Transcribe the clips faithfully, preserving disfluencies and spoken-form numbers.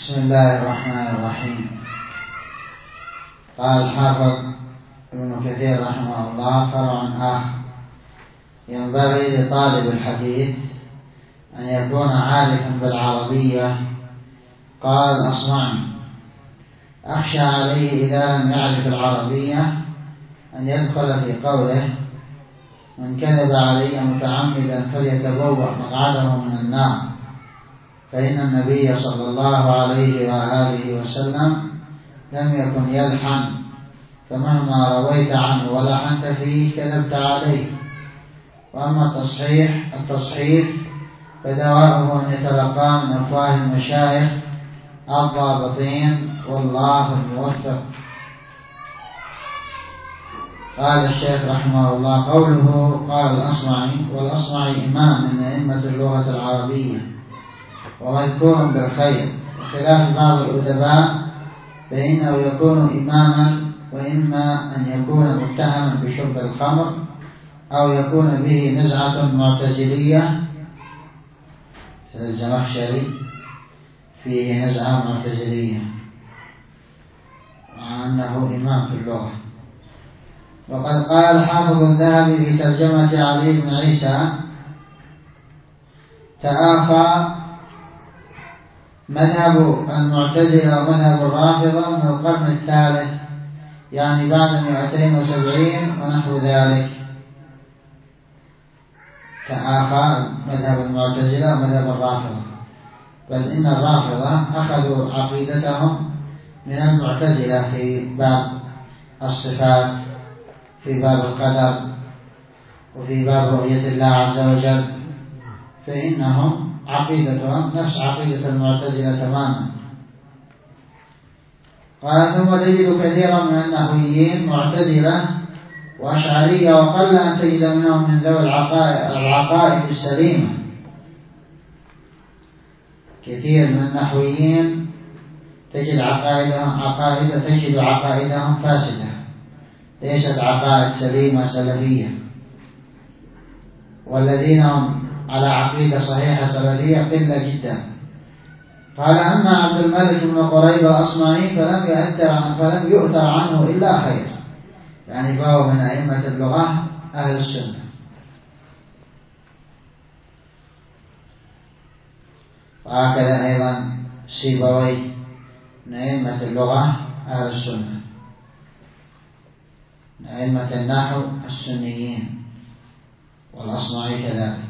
بسم الله الرحمن الرحيم. قال الحافظ ابن كثير رحمه الله: فرع آخر ينبغي لطالب الحديث أن يكون عارفا بالعربية. قال الأصمعي: أخشى عليه إذا لم يعرف العربية أن يدخل في قوله: من كذب علي متعمدا فليتبوأ مقعده من النار، فإن النبي صلى الله عليه وآله وسلم لم يكن يلحن، فمهما رويت عنه ولحنت فيه كذبت عليه. وأما التصحيح التصحيف فدواؤه أن يتلقى من أفواه المشايخ الضابطين، والله الموفق. قال الشيخ رحمه الله: قوله قال الأصمعي، والأصمعي إمام من أئمة اللغة العربية ومذكور بالخير، بخلاف بعض الأدباء فإنه يكون إماما، وإما أن يكون متهما بشرب الخمر أو يكون به نزعة معتزلية. الزمخشري فيه نزعة معتزلية مع أنه إمام في اللغة. وقد قال حافظ الذهبي في ترجمة علي بن عيسى: تآخى مذهب المعتزلة ومذهب الرافضة من القرن الثالث، يعني بعد مئتين وسبعين ونحو ذلك. تآخى مذهب المعتزلة ومذهب الرافضة، بل إن الرافضة أخذوا عقيدتهم من المعتزلة في باب الصفات، في باب القدر، وفي باب رؤية الله عز وجل، فإنهم عقيدتهم نفس عقيدة المعتزلة تماما. قال: ثم تجد كثيرا من النحويين معتزلة وأشعرية، وقل أن تجد منهم من ذوي العقائد السليمة. كثير من النحويين تجد عقائدهم عقائد تجد عقائدهم فاسدة، ليست عقائد سليمة سلفية. والذين هم على عقيدة صحيحة سلفية قلة جدا. قال: أما عبد الملك بن قريب الأصمعي فلم يؤثر فلم يؤثر عنه إلا خير، يعني فهو من أئمة اللغة أهل السنة. وهكذا أيضا سيبويه من أئمة اللغة أهل السنة، من أئمة النحو السنيين، والأصمعي كذلك.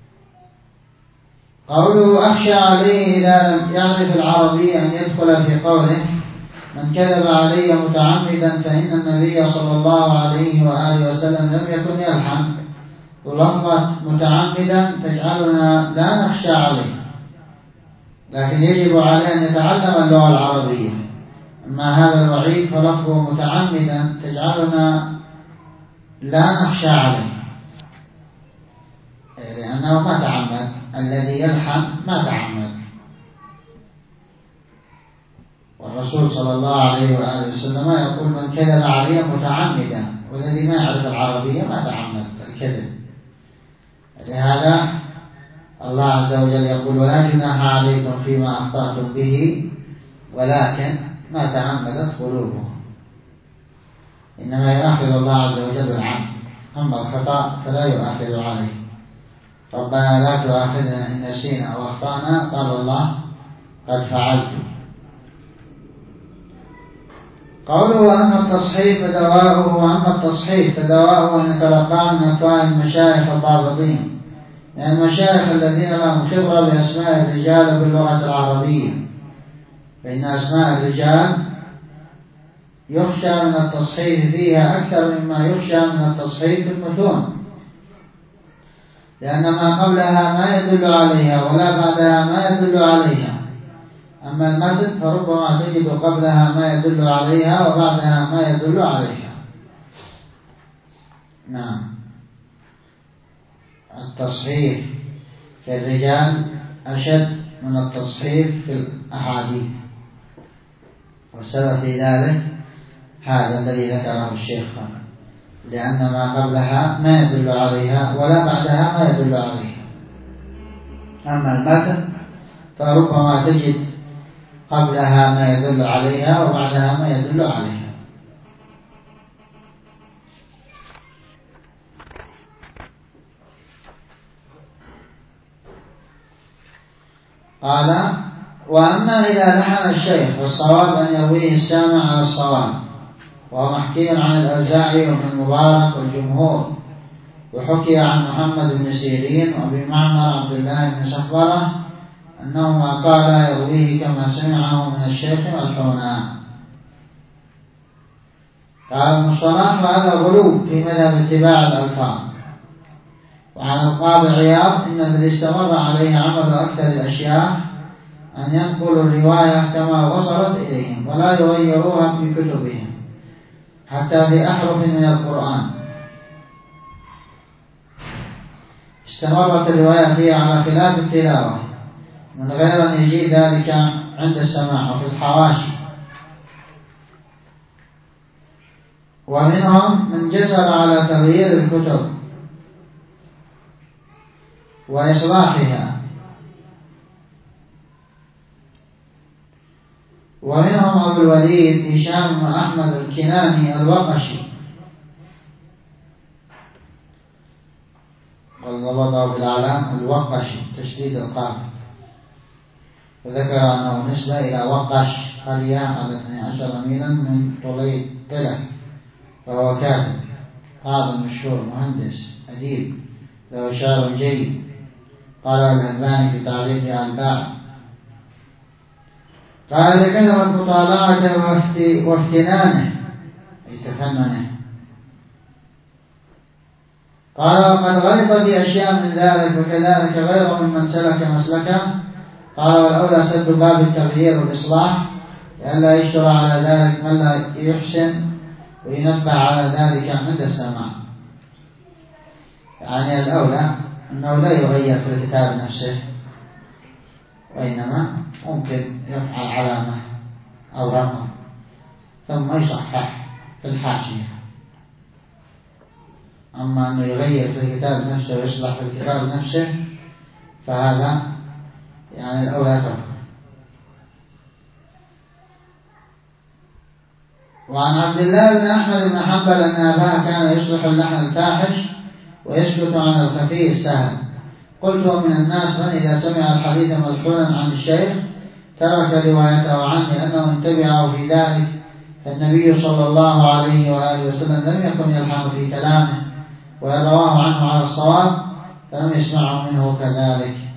قوله: أخشى عليه إذا لم يعرف العربية أن يدخل في قوله: من كذب علي متعمدا فإن النبي صلى الله عليه وآله وسلم لم يكن يلحن. ولفظة متعمدا تجعلنا لا نخشى عليه، لكن يجب عليه أن يتعلم اللغة العربية. أما هذا الوعيد فلفظه متعمدا تجعلنا لا نخشى عليه، لأنه ما تعمد. الذي يلحن ما تعمد. والرسول صلى الله عليه وآله وسلم يقول: من كذب علي متعمدا، والذي ما يعرف العربية ما تعمد الكذب. لهذا الله عز وجل يقول: ولا جناح عليكم فيما أخطأتم به ولكن ما تعمدت قلوبكم. إنما يؤاخذ الله عز وجل بالعمد، أما الخطأ فلا يؤاخذ عليه. ربنا لا تؤاخذنا إن نسينا أو أخطأنا، قال الله: قد فعلت. قوله: وأما التصحيف فدواؤه وأما التصحيف فدواؤه أن يتلقى من أفواه المشايخ الضابطين، يعني المشايخ الذين لهم خبرة بأسماء الرجال باللغة العربية، فإن أسماء الرجال يخشى من التصحيف فيها أكثر مما يخشى من التصحيف في المتون، لأن ما قبلها ما يدل عليها ولا بعدها ما يدل عليها. أما المتن فربما تجد قبلها ما يدل عليها وبعدها ما يدل عليها. نعم. التصحيف في الرجال أشد من التصحيف في الأحاديث، والسبب في ذلك هذا الذي ذكره الشيخ، لأن ما قبلها ما يدل عليها ولا بعدها ما يدل عليها. أما المتن فربما تجد قبلها ما يدل عليها وبعدها ما يدل عليها. قال: وأما إذا لحن الشيخ فالصواب أن يرويه السامع على الصواب، وهو محكي عن الأوزاعي وابن المبارك والجمهور، وحكي عن محمد بن سيرين وأبي معمر عبد الله بن سحبرة أنهما قال يرويه كما سمعه من الشيخ والحوناء. قال المصطلح: وهذا غلو في مذهب اتباع الألفاظ. وعن القاضي عياض: إن الذي استمر عليه عمل أكثر الأشياء أن ينقلوا الرواية كما وصلت إليهم ولا يغيروها في كتبهم حتى في أحرف من القرآن. استمرت الرواية فيها على خلاف التلاوة من غير أن يجي ذلك عند السماع وفي الحواشي. ومنهم من جسر على تغيير الكتب وإصلاحها، ومنهم أبو الوليد هشام بن أحمد الكناني الوقشي، والضبط بالعلام الوقشي تشديد القاف، وذكر أنه نسبة إلى وقش قرية على اثني عشر ميلا من طليطلة، فهو كاتب قاضي مشهور مهندس أديب له شعر جيد. قال الألباني في تعليق على الباع: قال: لكثرت مطالعته وافتنانه أي تفننه. قال: وقد غلط في أشياء من ذلك وكذلك غيره ممن سلك مسلكه. قال: والأولى سد باب التغيير والإصلاح لئلا يشترى على ذلك من لا يحسن وينبه على ذلك عند السماع. يعني الأولى أنه لا يغير في الكتاب نفسه، وإنما ممكن يفعل علامة أو رقم ثم يصحح في الحاشية. أما أنه يغير في الكتاب نفسه ويصلح في الكتاب نفسه فهذا يعني الأولى ترك. وعن عبد الله بن أحمد بن حنبل أن أباه كان يصلح اللحن الفاحش ويسكت عن الخفي السهل. قلت: ومن الناس من إذا سمع الحديث ملحونا عن الشيخ ترك روايته عنه لأنه ان تبعه في ذلك، فالنبي صلى الله عليه وآله وسلم لم يكن يلحن في كلامه ويرواه عنه على الصواب فلم يسمعه منه كذلك.